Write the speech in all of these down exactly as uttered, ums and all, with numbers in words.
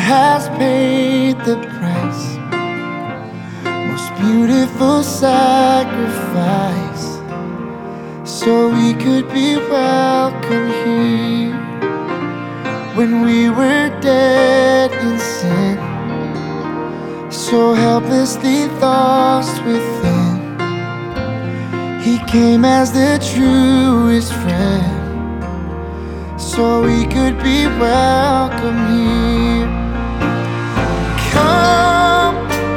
has paid the price, most beautiful sacrifice, so we could be welcome here. When we were dead in sin, so helplessly lost within, He came as the truest friend, so we could be welcome here. Come,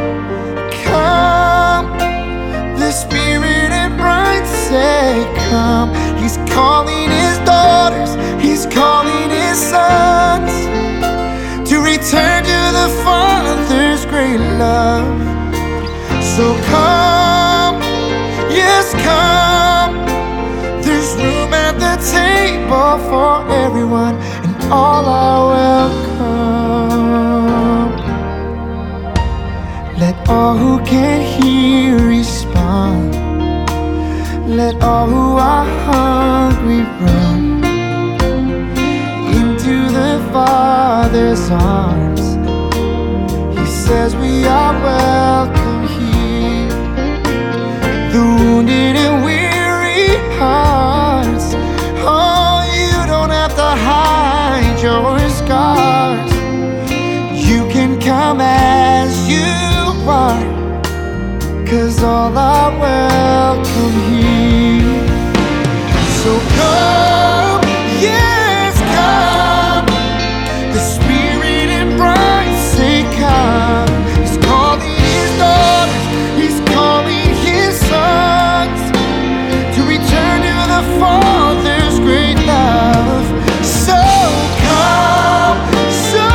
come, the Spirit and bride say come. He's calling His daughters, He's calling His sons to return to the Father's great love. So come, yes come, there's room at the table for everyone, and all are welcome. Let all who can hear respond. Let all who are hungry run into the Father's arms. He says we are welcome here. The wounded and weary hearts, oh, you don't have to hide your scars. You can come as you are, 'cause all are welcome here. So come, yes come, the Spirit and bride say come. He's calling His daughters, He's calling His sons to return to the Father's great love. So come, so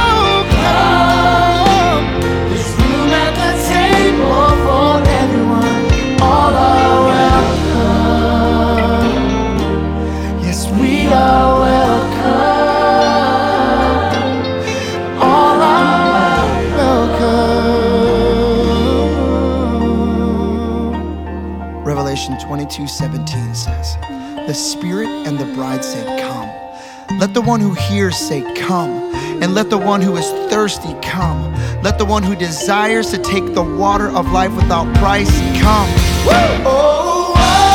come, there's room at the table for everyone, all are welcome. Yes, we are welcome, all are welcome. Revelation twenty-two seventeen says, the Spirit and the bride say, come. Let the one who hears say, come. And let the one who is thirsty come. Let the one who desires to take the water of life without price come. Woo! Oh, oh,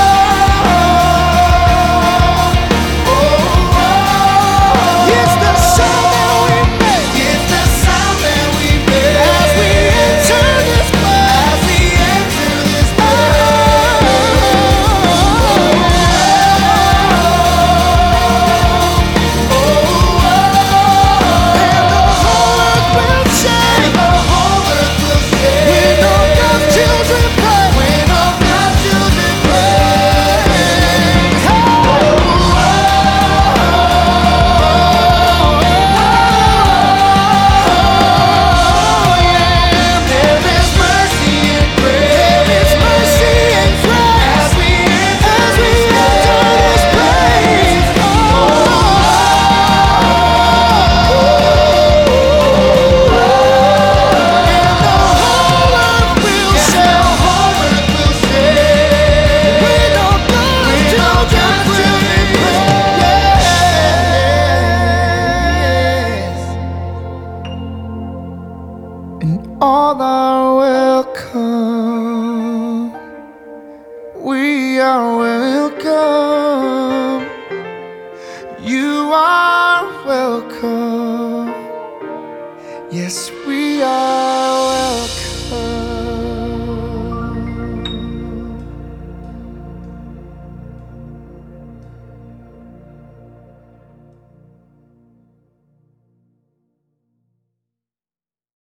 oh, oh, oh. It's the sound that we make. It's the sound that we make as we enter this place. As we enter this place. And all are welcome. We are welcome. You are welcome. Yes, we are welcome.